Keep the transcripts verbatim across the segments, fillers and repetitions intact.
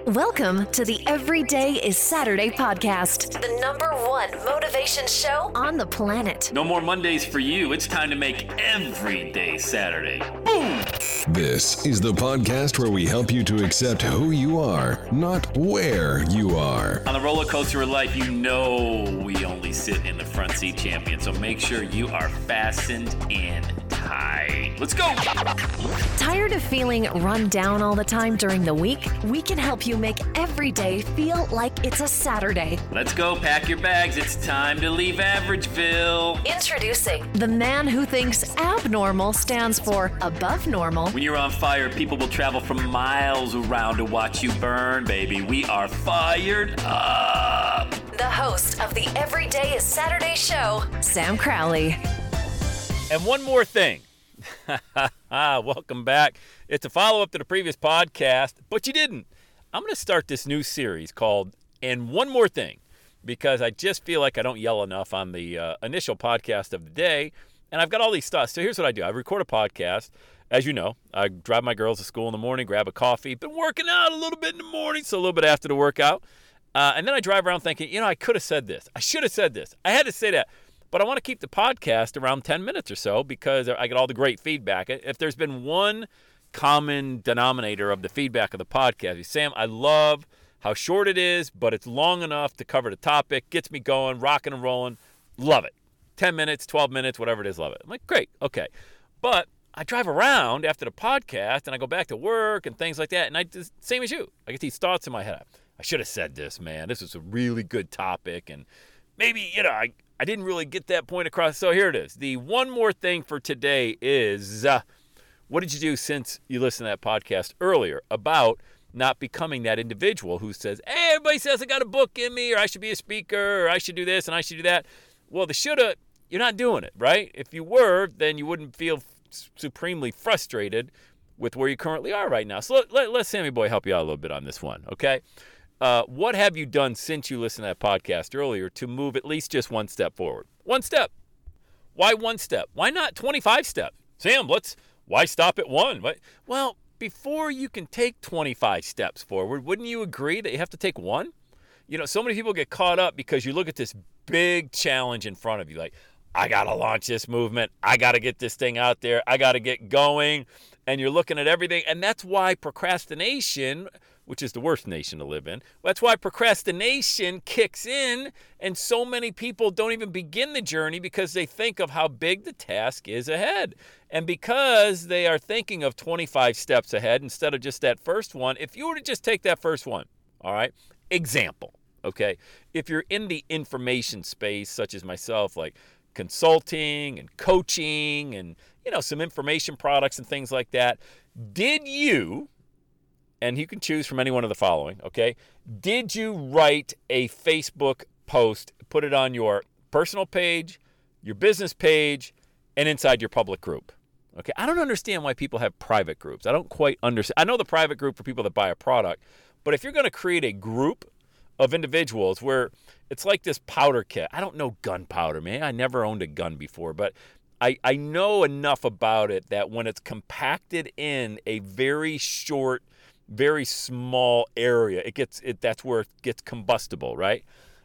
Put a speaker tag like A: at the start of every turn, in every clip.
A: Welcome to the Everyday is Saturday podcast, the number one motivation show on the planet.
B: No more Mondays for you. It's time to make every day Saturday. Boom!
C: This is the podcast where we help you to accept who you are, not where you are.
B: On the roller coaster of life, you know we only sit in the front seat, champion. So make sure you are fastened in tight. Let's go!
A: Tired of feeling run down all the time during the week? We can help you make every day feel like it's a Saturday.
B: Let's go. Pack your bags. It's time to leave Averageville.
A: Introducing the man who thinks abnormal stands for above normal.
B: When you're on fire, people will travel from miles around to watch you burn, baby. We are fired up.
A: The host of the Everyday is Saturday show, Sam Crowley.
B: And one more thing. Welcome back. It's a follow-up to the previous podcast, but you didn't. I'm going to start this new series called And One More Thing, because I just feel like I don't yell enough on the uh, initial podcast of the day, and I've got all these thoughts. So here's what I do. I record a podcast. As you know, I drive my girls to school in the morning, grab a coffee, been working out a little bit in the morning, so a little bit after the workout, uh, and then I drive around thinking, you know, I could have said this. I should have said this. I had to say that. But I want to keep the podcast around ten minutes or so because I get all the great feedback. If there's been one common denominator of the feedback of the podcast, Sam, I love how short it is, but it's long enough to cover the topic, gets me going, rocking and rolling. Love it. ten minutes, twelve minutes, whatever it is, love it. I'm like, great, okay. But I drive around after the podcast and I go back to work and things like that, and I just, same as you. I get these thoughts in my head. I should have said this, man. This was a really good topic, and maybe, you know, I, I didn't really get that point across. So here it is. The one more thing for today is, uh, what did you do since you listened to that podcast earlier about not becoming that individual who says, hey, everybody says I got a book in me, or I should be a speaker, or I should do this, and I should do that. Well, the shoulda, you're not doing it, right? If you were, then you wouldn't feel supremely frustrated with where you currently are right now. So let, let, let Sammy Boy help you out a little bit on this one, okay? Uh, what have you done since you listened to that podcast earlier to move at least just one step forward? One step. Why one step? Why not twenty-five steps? Sam, let's, why stop at one? What? Well, before you can take twenty-five steps forward, wouldn't you agree that you have to take one? You know, so many people get caught up because you look at this big challenge in front of you, like, I got to launch this movement. I got to get this thing out there. I got to get going. And you're looking at everything. And that's why procrastination, which is the worst nation to live in, that's why procrastination kicks in. And so many people don't even begin the journey because they think of how big the task is ahead. And because they are thinking of twenty-five steps ahead instead of just that first one, if you were to just take that first one, all right, example, okay, if you're in the information space, such as myself, like consulting and coaching and, you know, some information products and things like that. Did you, and you can choose from any one of the following, okay? Did you write a Facebook post, put it on your personal page, your business page, and inside your public group? Okay, I don't understand why people have private groups. I don't quite understand. I know the private group for people that buy a product, but if you're going to create a group of individuals where it's like this powder kit. I don't know gunpowder, man. I never owned a gun before, but I, I know enough about it that when it's compacted in a very short, very small area, it gets it that's where it gets combustible, right?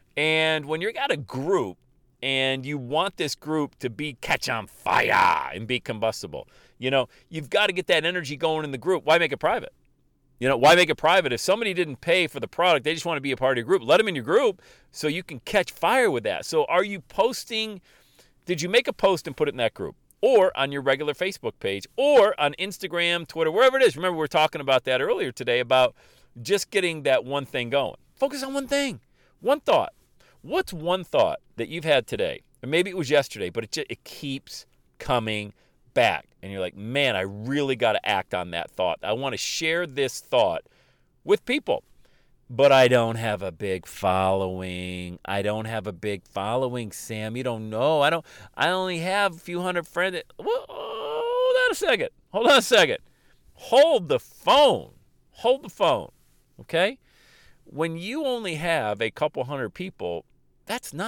B: And when you've got a group and you want this group to be catch on fire and be combustible, you know, you've got to get that energy going in the group. Why make it private? You know, why make it private? If somebody didn't pay for the product, they just want to be a part of your group, let them in your group so you can catch fire with that. So are you posting, did you make a post and put it in that group? Or on your regular Facebook page? Or on Instagram, Twitter, wherever it is? Remember, we were talking about that earlier today about just getting that one thing going. Focus on one thing, one thought. What's one thought that you've had today? Or maybe it was yesterday, but it just, it keeps coming back. And you're like, man, I really got to act on that thought. I want to share this thought with people, but I don't have a big following. I don't have a big following, Sam. You don't know. I don't, I only have a few hundred friends. That, well, hold on a second. Hold on a second. Hold the phone. Hold the phone. Okay? When you only have a couple hundred people, that's not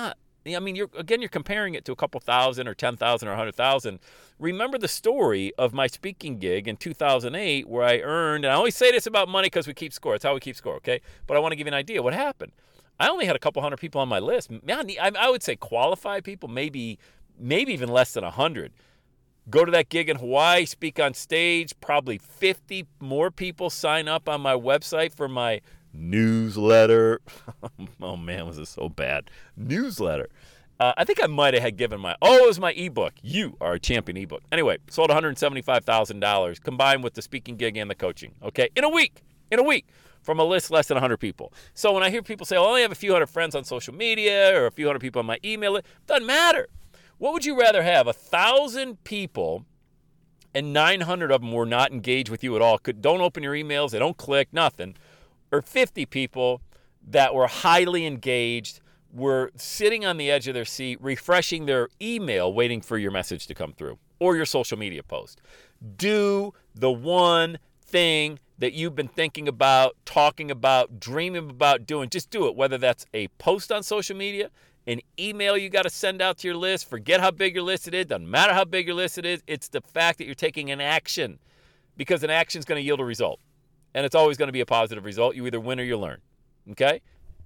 B: I mean, you're again, you're comparing it to a couple thousand or ten thousand or one hundred thousand. Remember the story of my speaking gig in two thousand eight where I earned, and I always say this about money because we keep score. It's how we keep score, okay? But I want to give you an idea what happened. I only had a couple hundred people on my list. I would say qualified people, maybe, maybe even less than one hundred. Go to that gig in Hawaii, speak on stage. Probably fifty more people sign up on my website for my newsletter. Oh, man, was it so bad. Newsletter. Uh, I think I might have had given my, oh, it was my ebook. You are a champion ebook. Anyway, sold one hundred seventy-five thousand dollars combined with the speaking gig and the coaching, okay? In a week. In a week. From a list less than one hundred people. So when I hear people say, oh, I only have a few hundred friends on social media or a few hundred people on my email, it doesn't matter. What would you rather have? A thousand people and nine hundred of them were not engaged with you at all. Could, don't open your emails. They don't click, nothing. Or fifty people that were highly engaged, were sitting on the edge of their seat, refreshing their email, waiting for your message to come through or your social media post. Do the one thing that you've been thinking about, talking about, dreaming about doing. Just do it, whether that's a post on social media, an email you got to send out to your list. Forget how big your list it is. Doesn't matter how big your list it is. It's the fact that you're taking an action, because an action is going to yield a result. And it's always going to be a positive result. You either win or you learn. Okay?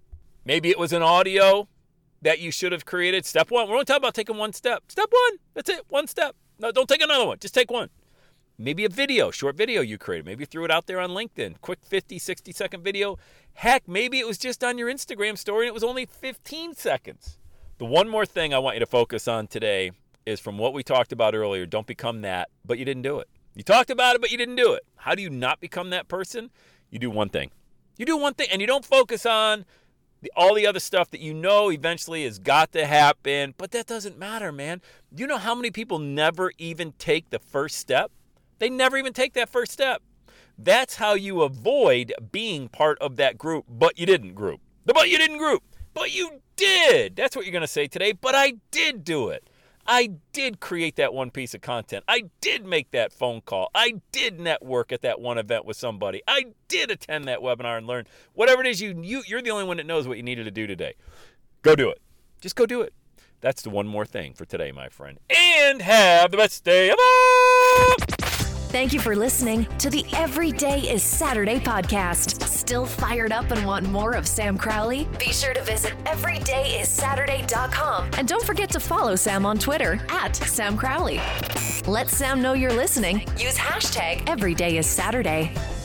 B: Maybe it was an audio that you should have created. Step one. We're only talking about taking one step. Step one. That's it. One step. No, don't take another one. Just take one. Maybe a video, short video you created. Maybe you threw it out there on LinkedIn. Quick fifty, sixty second video. Heck, maybe it was just on your Instagram story and it was only fifteen seconds. The one more thing I want you to focus on today is from what we talked about earlier. Don't become that, but you didn't do it. You talked about it, but you didn't do it. How do you not become that person? You do one thing. You do one thing, and you don't focus on the, all the other stuff that you know eventually has got to happen, but that doesn't matter, man. You know how many people never even take the first step? They never even take that first step. That's how you avoid being part of that group, but you didn't group. The but you didn't group, but you did. That's what you're going to say today, but I did do it. I did create that one piece of content. I did make that phone call. I did network at that one event with somebody. I did attend that webinar and learn. Whatever it is, you, you, you're the only one that knows what you needed to do today. Go do it. Just go do it. That's the one more thing for today, my friend. And have the best day ever!
A: Thank you for listening to the Every Day is Saturday podcast. Still fired up and want more of Sam Crowley? Be sure to visit every day is saturday dot com. And don't forget to follow Sam on Twitter at Sam Crowley. Let Sam know you're listening. Use hashtag Every Day is Saturday.